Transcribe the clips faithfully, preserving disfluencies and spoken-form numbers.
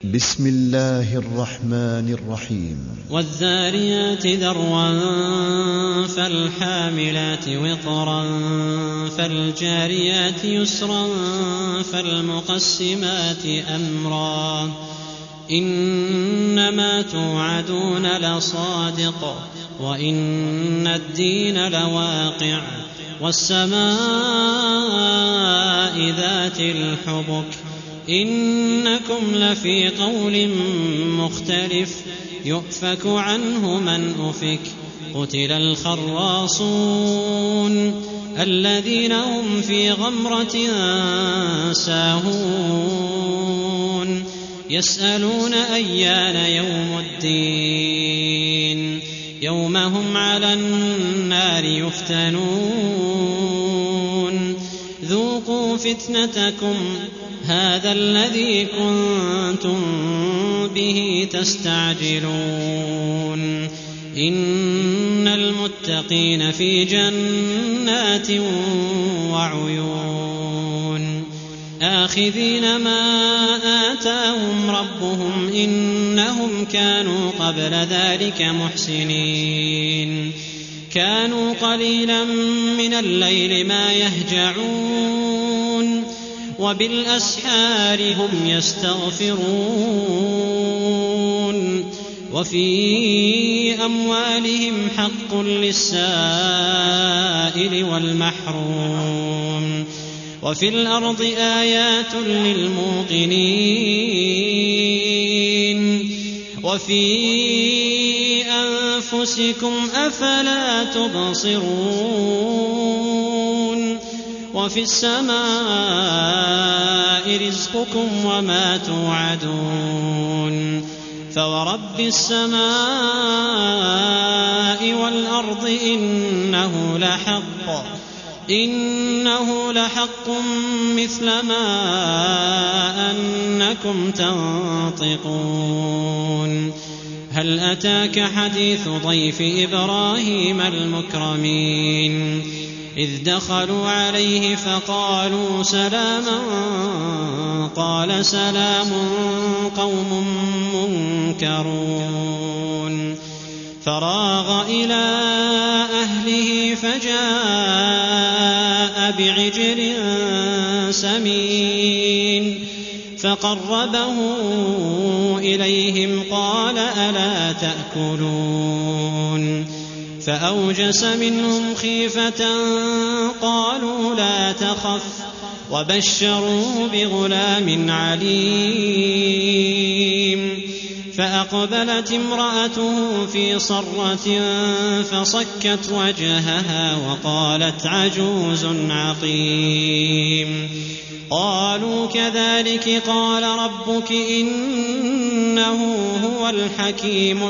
بسم الله الرحمن الرحيم. والذاريات ذروا فالحاملات وقرا فالجاريات يسرا فالمقسمات أمرا إنما توعدون لصادق وإن الدين لواقع والسماء ذات الحبك إنكم لفي قول مختلف يؤفك عنه من أفك قتل الخراصون الذين هم في غمرة ساهون يسألون أيان يوم الدين يوم هم على النار يفتنون ذوقوا فتنتكم هذا الذي كنتم به تستعجلون إن المتقين في جنات وعيون آخذين ما آتاهم ربهم إنهم كانوا قبل ذلك محسنين كانوا قليلا من الليل ما يهجعون وبالأسحار هم يستغفرون وفي أموالهم حق للسائل والمحروم وفي الأرض آيات للموقنين وفي أنفسكم أفلا تبصرون وفي السماء رزقكم وما توعدون فورب السماء والأرض إنه لحق إنه لحق مثل ما أنكم تنطقون هل أتاك حديث ضيف إبراهيم المكرمين إذ دخلوا عليه فقالوا سلاما قال سلام قوم منكرون فراغ إلى أهله فجاء بعجل سمين فقربه إليهم قال ألا تأكلون فأوجس منهم خيفة قالوا لا تخف وبشروه بغلام عليم فأقبلت امرأته في صرة فصكت وجهها وقالت عجوز عقيم قالوا كذلك قال ربك إنه هو الحكيم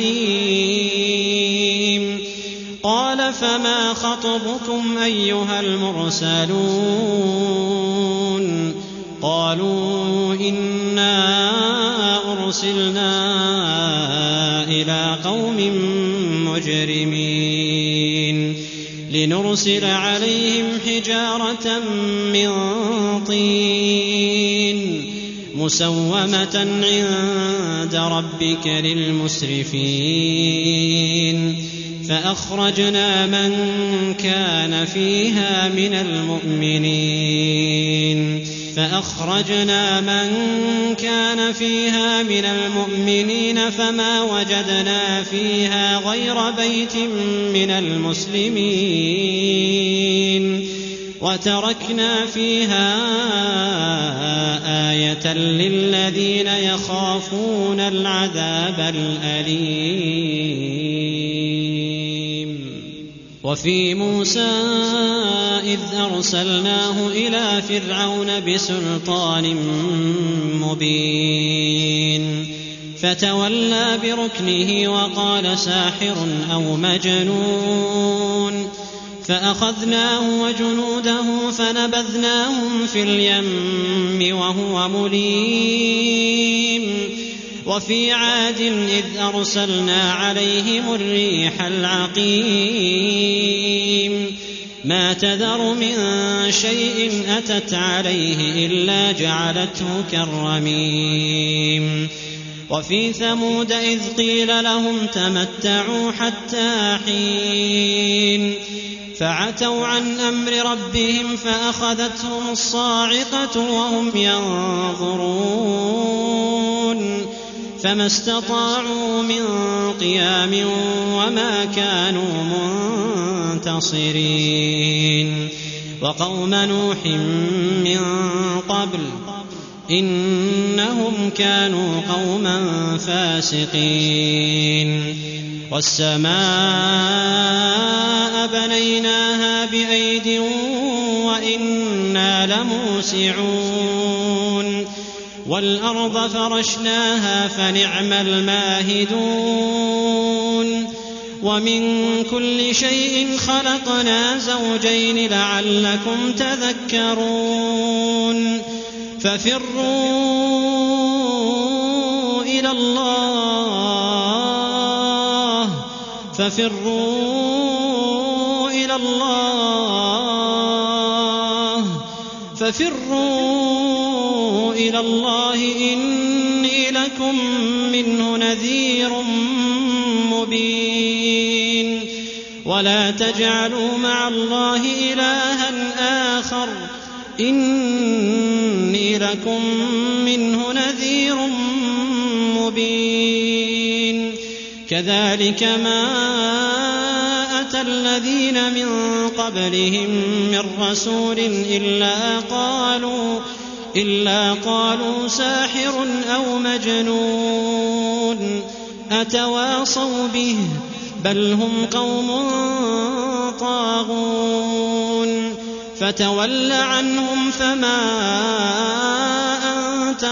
العليم قال فما خطبكم أيها المرسلون قالوا إنا أرسلنا إلى قوم مجرمين لنرسل عليهم حجارة من طين مسومة عند ربك للمسرفين فأخرجنا من كان فيها من المؤمنين فأخرجنا من كان فيها من المؤمنين فما وجدنا فيها غير بيت من المسلمين وتركنا فيها آية للذين يخافون العذاب الأليم وفي موسى إذ أرسلناه إلى فرعون بسلطان مبين فتولى بركنه وقال ساحر أو مجنون فأخذناه وجنوده فنبذناهم في اليم وهو مليم وفي عاد إذ أرسلنا عليهم الريح العقيم ما تذر من شيء أتت عليه إلا جعلته كالرميم وفي ثمود إذ قيل لهم تمتعوا حتى حين فعتوا عن أمر ربهم فأخذتهم الصاعقة وهم ينظرون فما استطاعوا من قيام وما كانوا منتصرين وقوم نوح من قبل إنهم كانوا قوما فاسقين والسماء بنيناها بأيد وإنا لموسعون والأرض فرشناها فنعم الماهدون ومن كل شيء خلقنا زوجين لعلكم تذكرون ففروا إلى الله ففروا إلى الله ففروا إلى الله إني لكم منه نذير مبين ولا تجعلوا مع الله إلها آخر إني لكم منه نذير مبين كذلك ما أتى الذين من قبلهم من رسول إلا قالوا إلا قالوا ساحر أو مجنون أتواصوا به بل هم قوم طاغون فتول عنهم فما أنت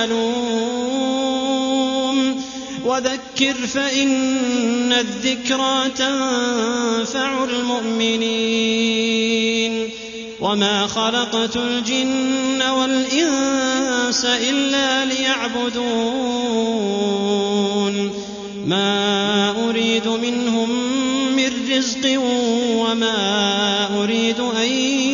بملوم وذكر فإن الذكرى تنفع المؤمنين وما خلقت الجن والإنس إلا ليعبدون ما أريد منهم من رزق وما أريد أن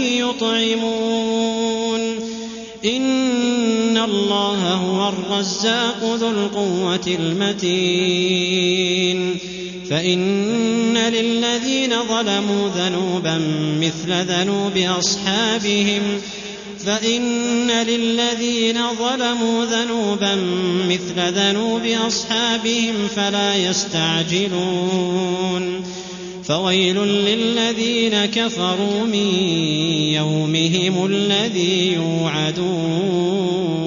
يطعمون إن الله هو الرزاق ذو القوة المتين فإن للذين ظلموا ذنوبا مثل ذنوب أصحابهم فإن للذين ظلموا ذنوبا مثل ذنوب أصحابهم فلا يستعجلون فويل للذين كفروا من يومهم الذي يوعدون